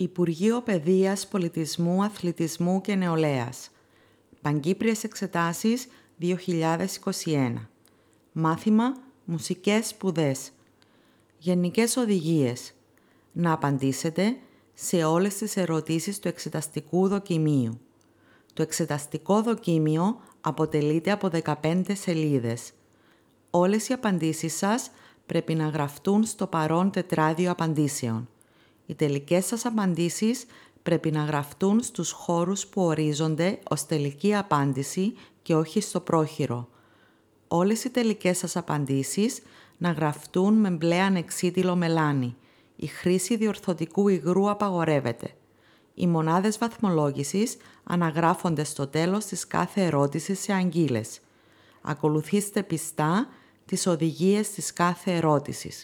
Υπουργείο Παιδείας, Πολιτισμού, Αθλητισμού και Νεολαίας. Παγκύπριες Εξετάσεις 2021. Μάθημα Μουσικές Σπουδές. Γενικές οδηγίες. Να απαντήσετε σε όλες τις ερωτήσεις του εξεταστικού δοκιμίου. Το εξεταστικό δοκίμιο αποτελείται από 15 σελίδες. Όλες οι απαντήσεις σας πρέπει να γραφτούν στο παρόν τετράδιο απαντήσεων. Οι τελικές σας απαντήσεις πρέπει να γραφτούν στους χώρους που ορίζονται ως τελική απάντηση και όχι στο πρόχειρο. Όλες οι τελικές σας απαντήσεις να γραφτούν με μπλε ανεξίτηλο μελάνι. Η χρήση διορθωτικού υγρού απαγορεύεται. Οι μονάδες βαθμολόγησης αναγράφονται στο τέλος της κάθε ερώτησης σε αγγείλες. Ακολουθήστε πιστά τις οδηγίες της κάθε ερώτησης.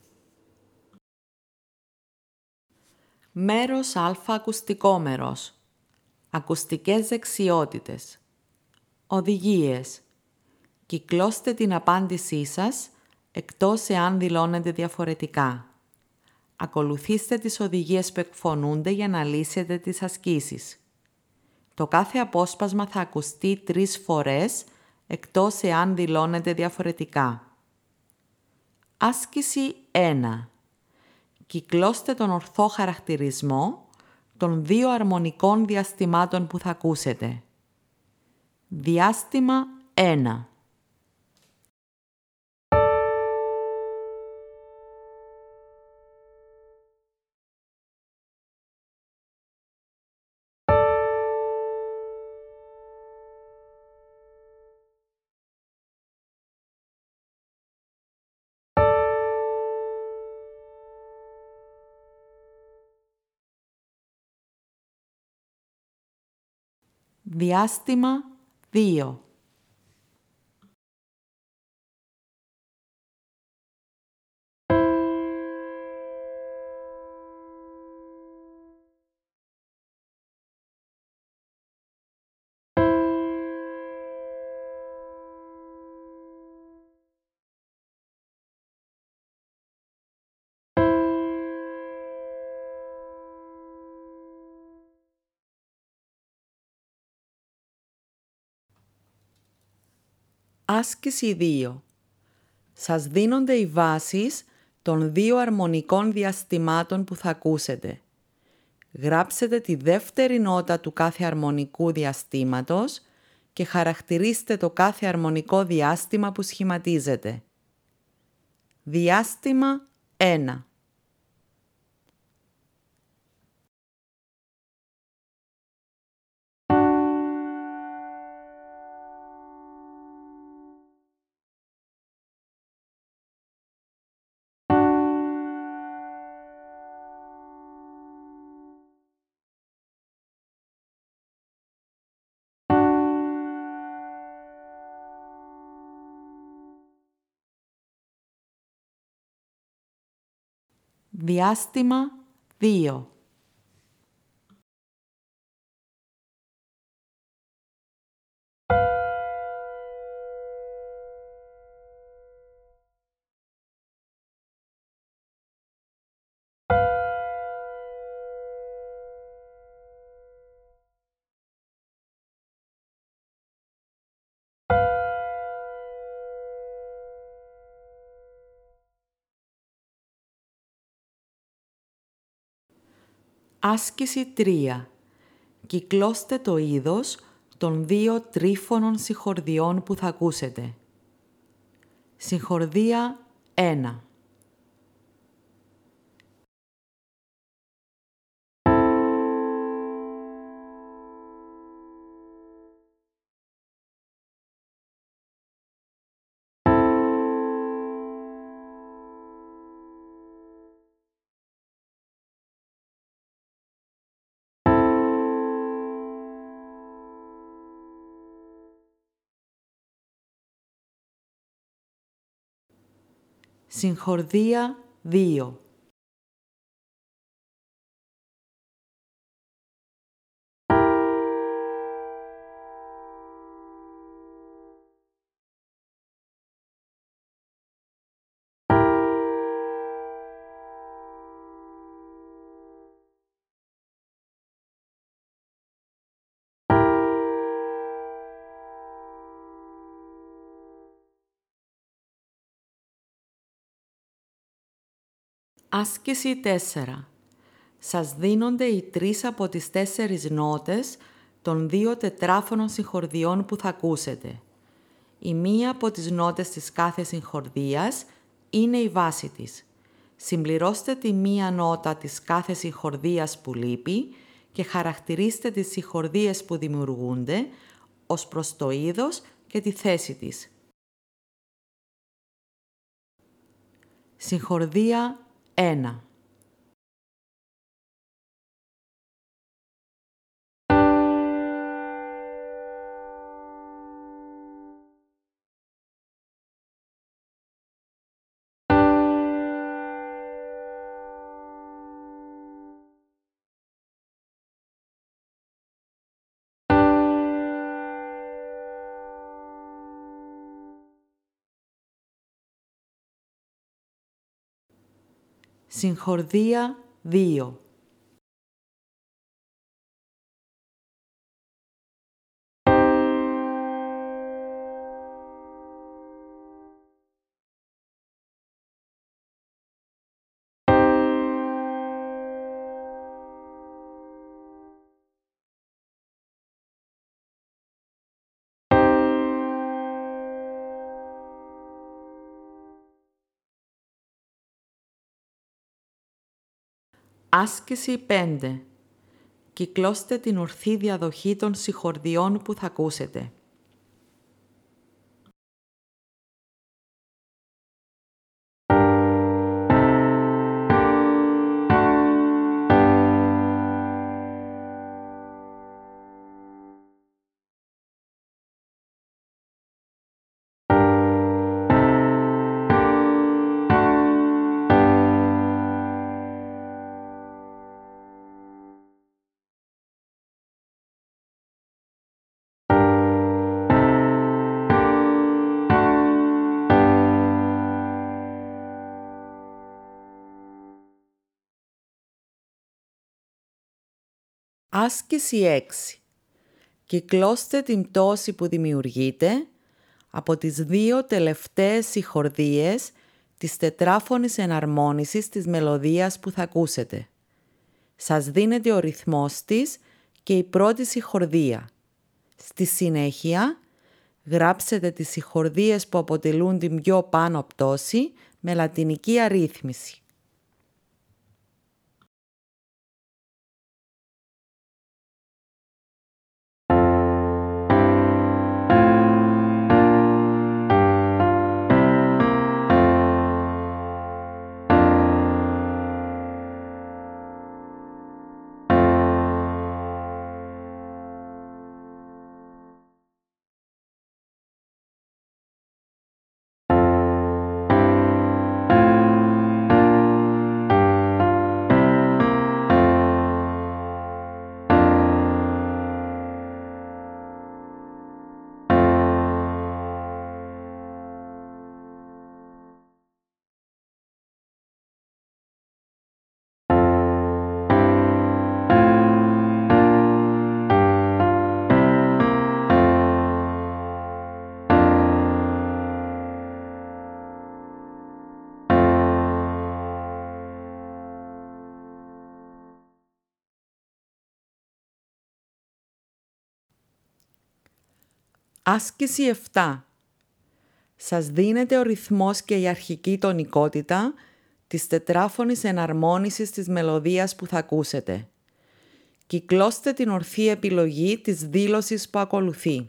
Μέρος Α. Ακουστικό μέρος. Ακουστικές δεξιότητες. Οδηγίες. Κυκλώστε την απάντησή σας, εκτός εάν δηλώνετε διαφορετικά. Ακολουθήστε τις οδηγίες που εκφωνούνται για να λύσετε τις ασκήσεις. Το κάθε απόσπασμα θα ακουστεί 3 φορές, εκτός εάν δηλώνετε διαφορετικά. Άσκηση 1. Κυκλώστε τον ορθό χαρακτηρισμό των 2 αρμονικών διαστημάτων που θα ακούσετε. Διάστημα 1. Διάστημα 2. Άσκηση 2. Σας δίνονται οι βάσεις των 2 αρμονικών διαστημάτων που θα ακούσετε. Γράψτε τη δεύτερη νότα του κάθε αρμονικού διαστήματος και χαρακτηρίστε το κάθε αρμονικό διάστημα που σχηματίζεται. Διάστημα 1. Διάστημα 2. Άσκηση 3. Κυκλώστε το είδος των 2 τρίφωνων συγχορδιών που θα ακούσετε. Συγχορδία 1. Συγχορδία 2. Άσκηση 4. Σας δίνονται οι 3 από τις 4 νότες των 2 τετράφωνων συγχορδιών που θα ακούσετε. Η μία από τις νότες της κάθε συγχορδίας είναι η βάση της. Συμπληρώστε τη μία νότα της κάθε συγχορδίας που λείπει και χαρακτηρίστε τις συγχορδίες που δημιουργούνται ως προς το είδος και τη θέση της. Συγχορδία 1. Συγχορδία 2. Άσκηση 5. Κυκλώστε την ορθή διαδοχή των συγχορδιών που θα ακούσετε. Άσκηση 6. Κυκλώστε την πτώση που δημιουργείται από τις 2 τελευταίες συγχορδίες της τετράφωνης εναρμόνισης της μελωδίας που θα ακούσετε. Σας δίνεται ο ρυθμός της και η πρώτη συγχορδία. Στη συνέχεια, γράψετε τις συγχορδίες που αποτελούν την πιο πάνω πτώση με λατινική αρρύθμιση. Άσκηση 7. Σας δίνεται ο ρυθμός και η αρχική τονικότητα της τετράφωνης εναρμόνισης της μελωδίας που θα ακούσετε. Κυκλώστε την ορθή επιλογή της δήλωσης που ακολουθεί.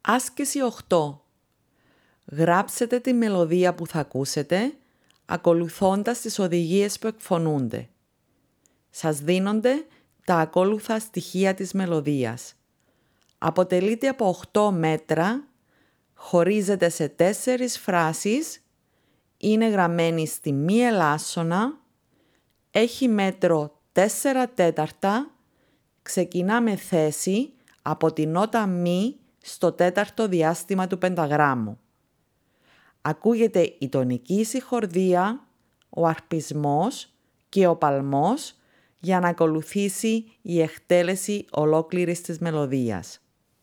Άσκηση 8. Γράψετε τη μελωδία που θα ακούσετε, ακολουθώντας τις οδηγίες που εκφωνούνται. Σας δίνονται τα ακόλουθα στοιχεία της μελωδίας. Αποτελείται από 8 μέτρα, χωρίζεται σε 4 φράσεις, είναι γραμμένη στη μη ελάσσονα, έχει μέτρο 4/4, ξεκινά με θέση από τη νότα μη στο 4ο διάστημα του πενταγράμμου. Ακούγεται η τονική συγχορδία, ο αρπισμός και ο παλμός για να ακολουθήσει η εκτέλεση ολόκληρης της μελωδίας.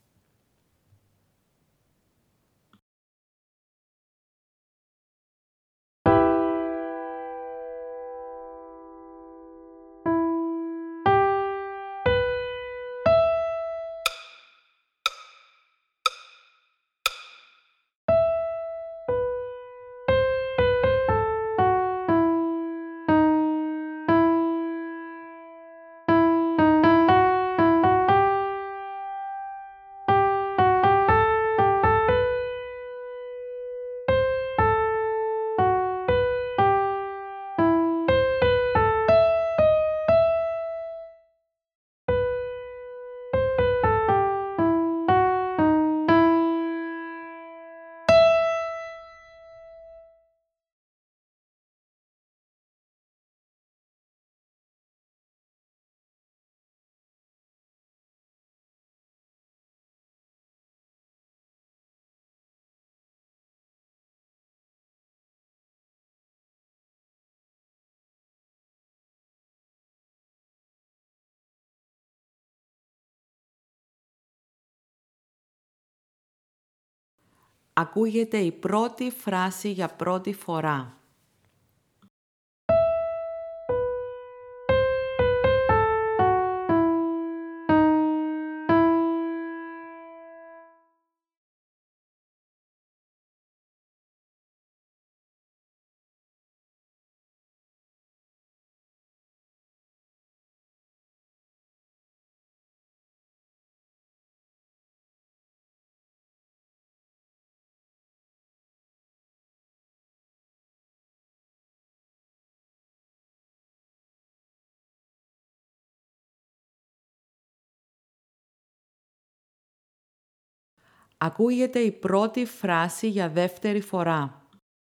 Ακούγεται η πρώτη φράση για πρώτη φορά. Ακούγεται η πρώτη φράση για δεύτερη φορά.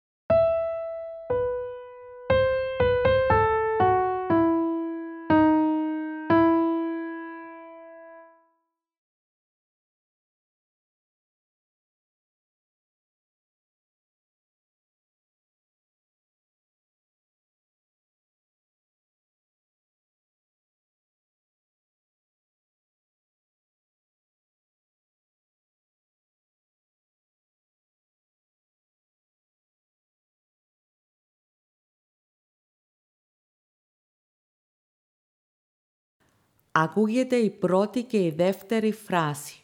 Ακούγεται η πρώτη και η δεύτερη φράση.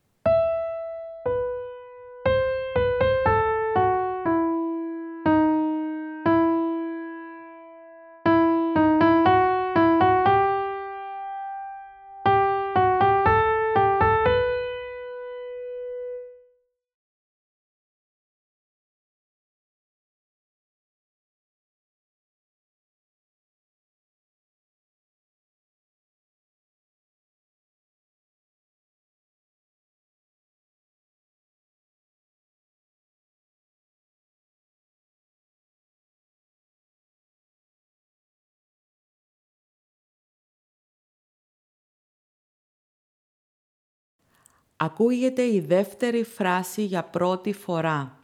Ακούγεται η δεύτερη φράση για πρώτη φορά.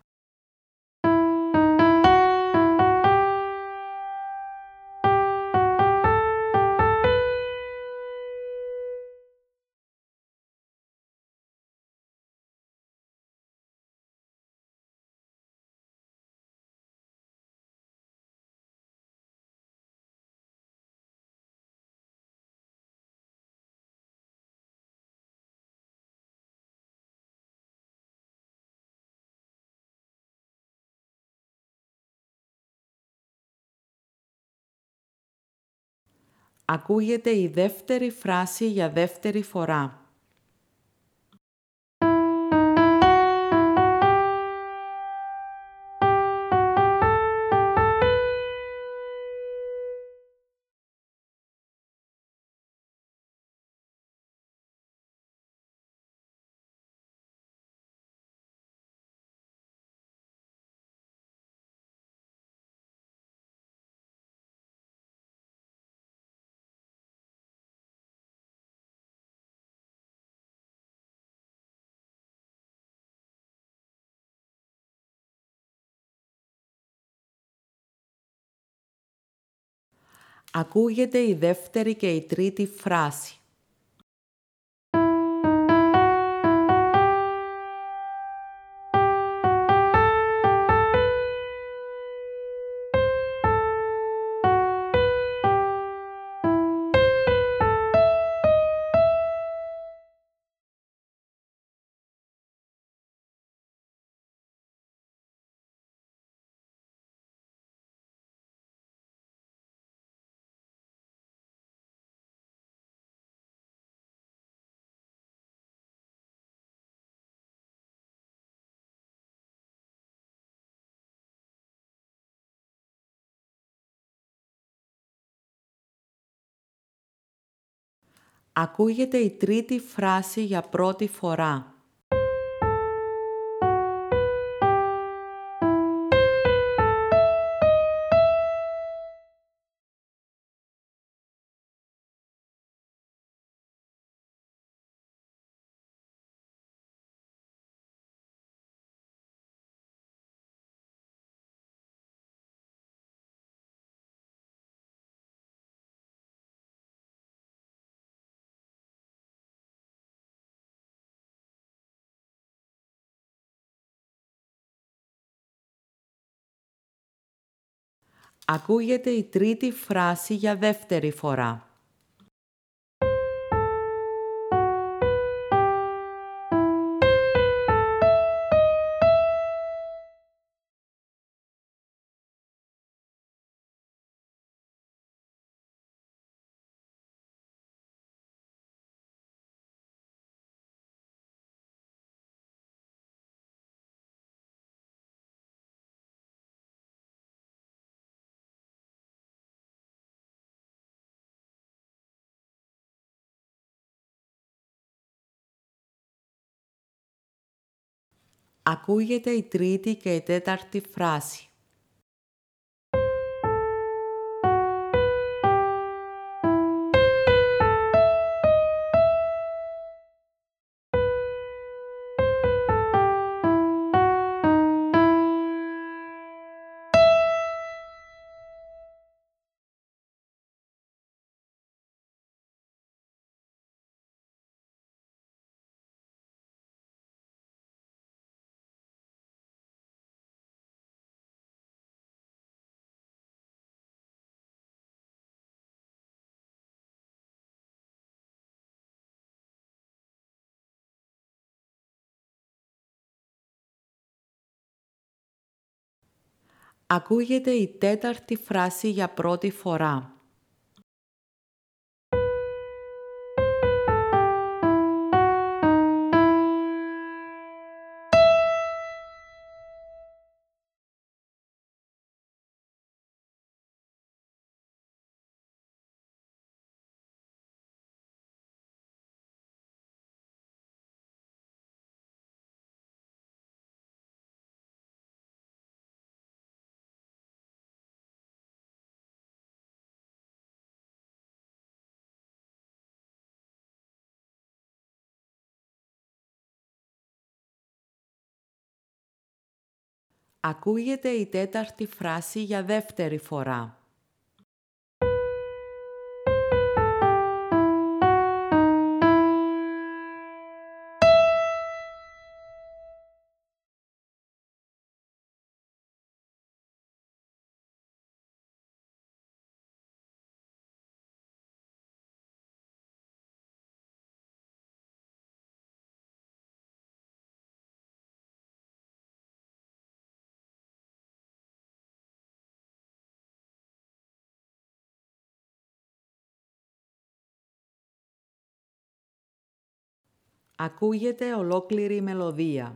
Ακούγεται η δεύτερη φράση για δεύτερη φορά. Ακούγεται η δεύτερη και η τρίτη φράση. Ακούγεται η τρίτη φράση για πρώτη φορά. Ακούγεται η τρίτη φράση για δεύτερη φορά. Ακούγεται η τρίτη και η τέταρτη φράση. Ακούγεται η τέταρτη φράση για πρώτη φορά. Ακούγεται η τέταρτη φράση για δεύτερη φορά. Ακούγεται ολόκληρη η μελωδία.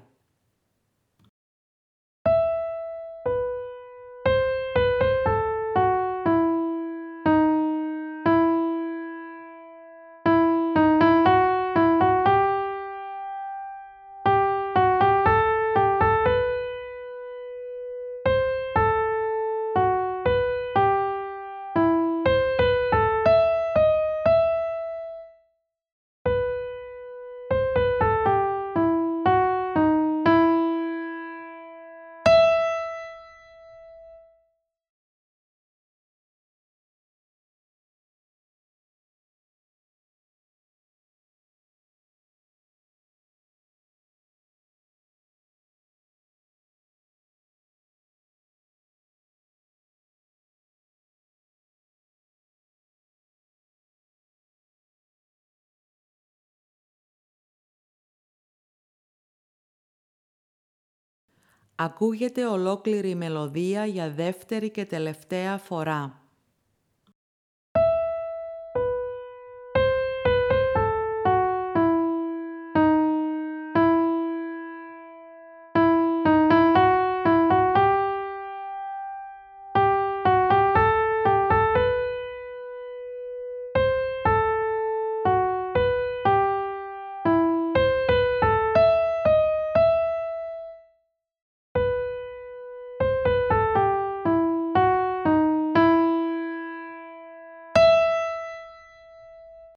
Ακούγεται ολόκληρη η μελωδία για δεύτερη και τελευταία φορά.